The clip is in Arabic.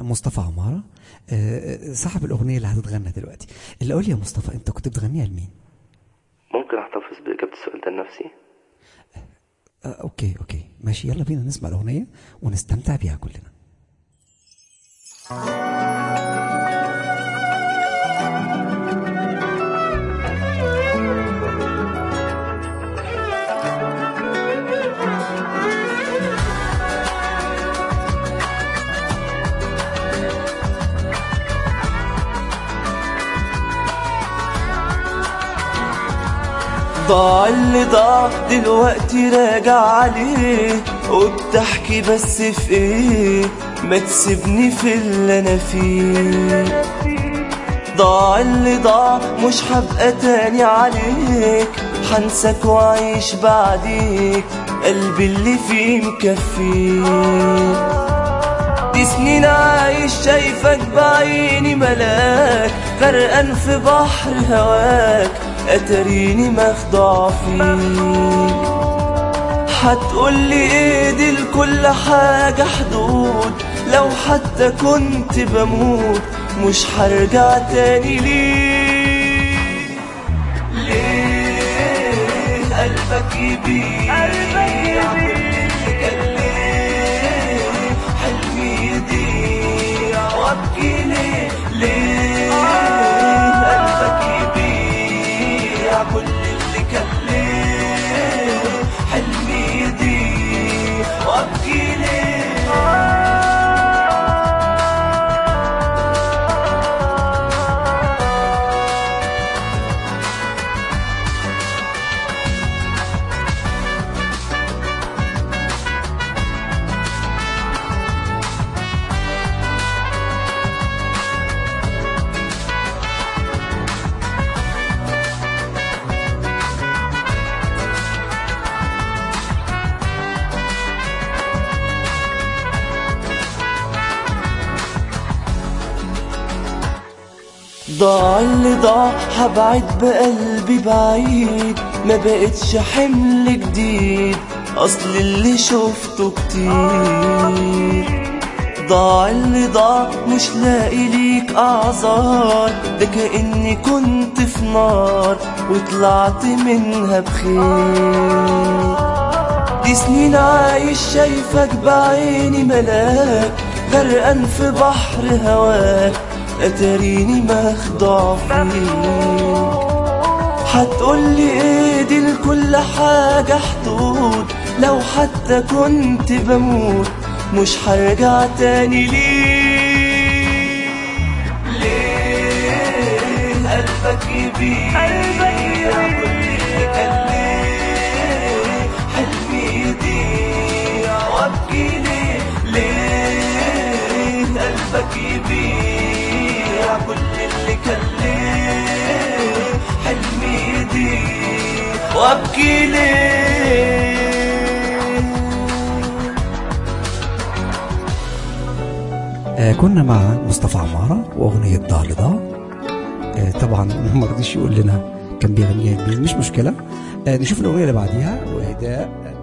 مصطفى عمارة، صاحب الأغنية اللي هتتغنى دلوقتي. اللي قول لي يا مصطفى، أنت كنت بتغنيها لمين؟ ممكن احتفظ بإجابة السؤال ده لنفسي؟ أوكي ماشي، يلا بينا نسمع الأغنية ونستمتع بيها كلنا. ضاع اللي ضاع دلوقتي راجع عليه، وبتحكي بس في ايه؟ ما تسيبني في اللي انا فيه. ضاع اللي ضاع مش هبقى تاني عليك، حنسك وعيش بعديك، قلبي اللي فيه مكفيه. دي سنين عايش شايفك بعيني ملاك، غرقان في بحر هواك، اتريني مخدوع فيك. هتقولي ايه دي لكل حاجة حدود، لو حتى كنت بموت مش هرجع تاني ليك. ليه قلبك يبيع كل اللي كان ليه؟ حلمي يضيع وابكي ليه؟ ليه قلبك يبيع كل اللي كان ليه؟ حلمي يضيع وابكي ليه؟ ضاع اللي ضاع هبعد بقلبي بعيد، ما بقتش حمل جديد، اصل اللي شفته كتير. ضاع اللي ضاع مش لاقي ليك اعذار، ده كأني كنت في نار وطلعت منها بخير. دي سنين عايش شايفك بعيني ملاك، غرقان في بحر هواك، اتريني مخدوع فيك. هتقولي ايه دي لكل حاجة حدود، لو حتى كنت بموت مش هرجع تاني ليك. ليه قلبك يبيع كل اللي كان ليه؟ حلمي يضيع وابكي ليه؟ ليه قلبك يبيع كل اللي كان ليه؟ حلمي يضيع وابكي ليه؟ كنا مع مصطفى عمارة وأغنية ضاع اللي ضاع. طبعا ما رضيش يقول لنا كان بيغنيها لمين، مش مشكلة. نشوف الأغنية اللي بعديها، وإهداء